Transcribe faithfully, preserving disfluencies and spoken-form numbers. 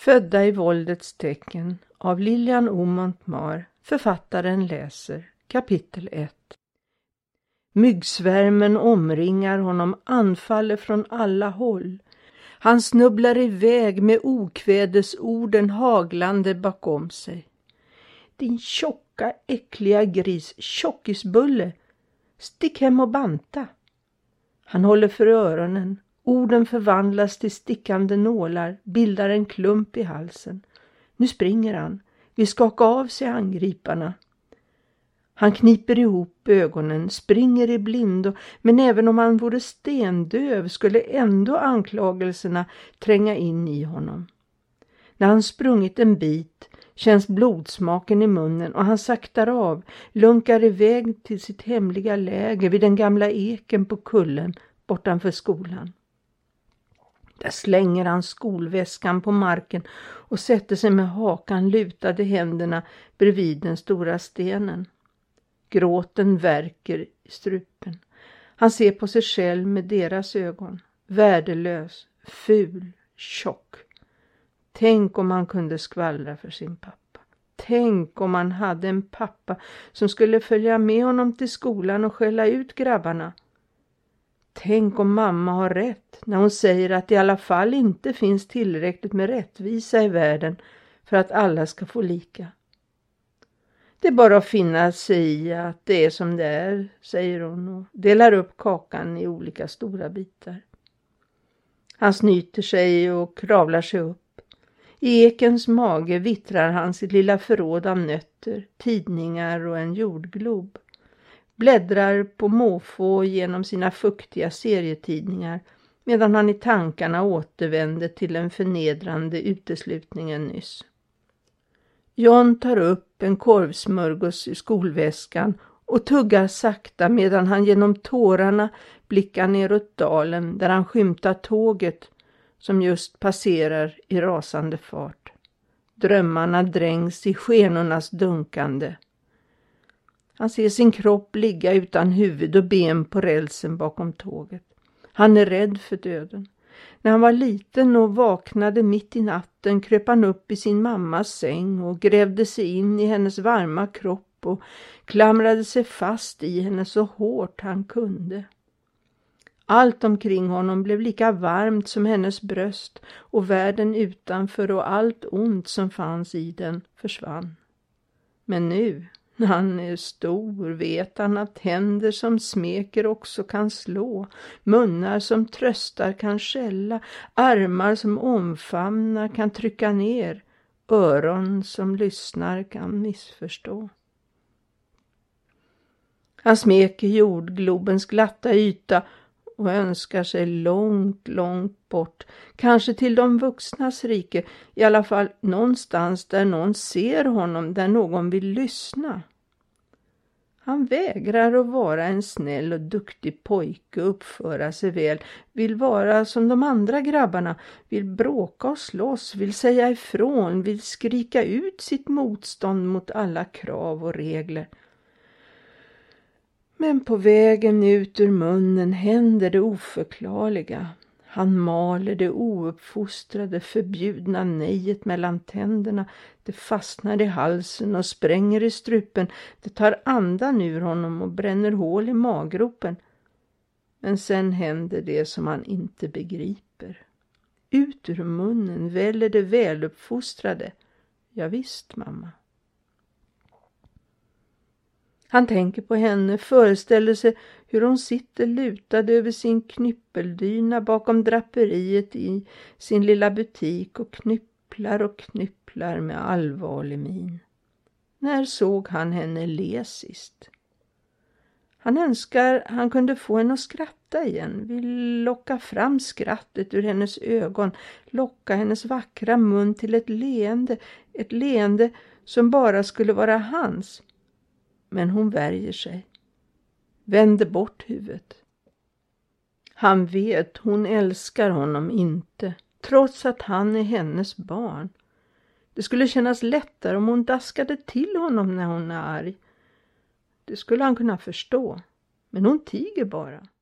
Födda i våldets tecken av Lilian O. Montmar, författaren läser kapitel ett. Myggsvärmen omringar honom, anfaller från alla håll. Han snubblar iväg med okvädesorden haglande bakom sig. Din tjocka, äckliga gris, tjockisbulle, stick hem och banta. Han håller för öronen. Orden förvandlas till stickande nålar, bildar en klump i halsen. Nu springer han, vill skaka av sig angriparna. Han kniper ihop ögonen, springer i blindo, men även om han vore stendöv skulle ändå anklagelserna tränga in i honom. När han sprungit en bit känns blodsmaken i munnen och han saktar av, lunkar iväg till sitt hemliga läger vid den gamla eken på kullen bortanför skolan. Där slänger han skolväskan på marken och sätter sig med hakan lutade händerna bredvid den stora stenen. Gråten värker i strupen. Han ser på sig själv med deras ögon. Värdelös, ful, tjock. Tänk om han kunde skvallra för sin pappa. Tänk om han hade en pappa som skulle följa med honom till skolan och skälla ut grabbarna. Tänk om mamma har rätt när hon säger att det i alla fall inte finns tillräckligt med rättvisa i världen för att alla ska få lika. Det är bara att finna sig i att det är som det är, säger hon och delar upp kakan i olika stora bitar. Han snyter sig och kravlar sig upp. I ekens mage vittrar han sitt lilla förråd av nötter, tidningar och en jordglob. Bläddrar på måfå genom sina fuktiga serietidningar medan han i tankarna återvänder till den förnedrande uteslutningen nyss. John tar upp en korvsmörgås i skolväskan och tuggar sakta medan han genom tårarna blickar neråt dalen där han skymtar tåget som just passerar i rasande fart. Drömmarna drängs i skenornas dunkande. Han ser sin kropp ligga utan huvud och ben på rälsen bakom tåget. Han är rädd för döden. När han var liten och vaknade mitt i natten kröp han upp i sin mammas säng och grävde sig in i hennes varma kropp och klamrade sig fast i henne så hårt han kunde. Allt omkring honom blev lika varmt som hennes bröst och världen utanför och allt ont som fanns i den försvann. Men nu, när han är stor, vet han att händer som smeker också kan slå, munnar som tröstar kan skälla, armar som omfamnar kan trycka ner, öron som lyssnar kan missförstå. Han smeker jordglobens glatta yta och önskar sig långt, långt bort, kanske till de vuxnas rike, i alla fall någonstans där någon ser honom, där någon vill lyssna. Han vägrar att vara en snäll och duktig pojke och uppföra sig väl, vill vara som de andra grabbarna, vill bråka och slåss, vill säga ifrån, vill skrika ut sitt motstånd mot alla krav och regler. Men på vägen ut ur munnen händer det oförklarliga. Han maler det ouppfostrade, förbjudna nejet mellan tänderna. Det fastnar i halsen och spränger i strupen. Det tar andan ur honom och bränner hål i maggropen. Men sen händer det som han inte begriper. Ut ur munnen väller det väluppfostrade. Ja visst, mamma. Han tänker på henne, föreställer sig hur hon sitter lutad över sin knyppeldyna bakom draperiet i sin lilla butik och knypplar och knypplar med allvarlig min. När såg han henne le sist? Han önskar han kunde få henne att skratta igen, vill locka fram skrattet ur hennes ögon, locka hennes vackra mun till ett leende, ett leende som bara skulle vara hans. Men hon värjer sig, vänder bort huvudet. Han vet hon älskar honom inte, trots att han är hennes barn. Det skulle kännas lättare om hon daskade till honom när hon är arg. Det skulle han kunna förstå, men hon tiger bara.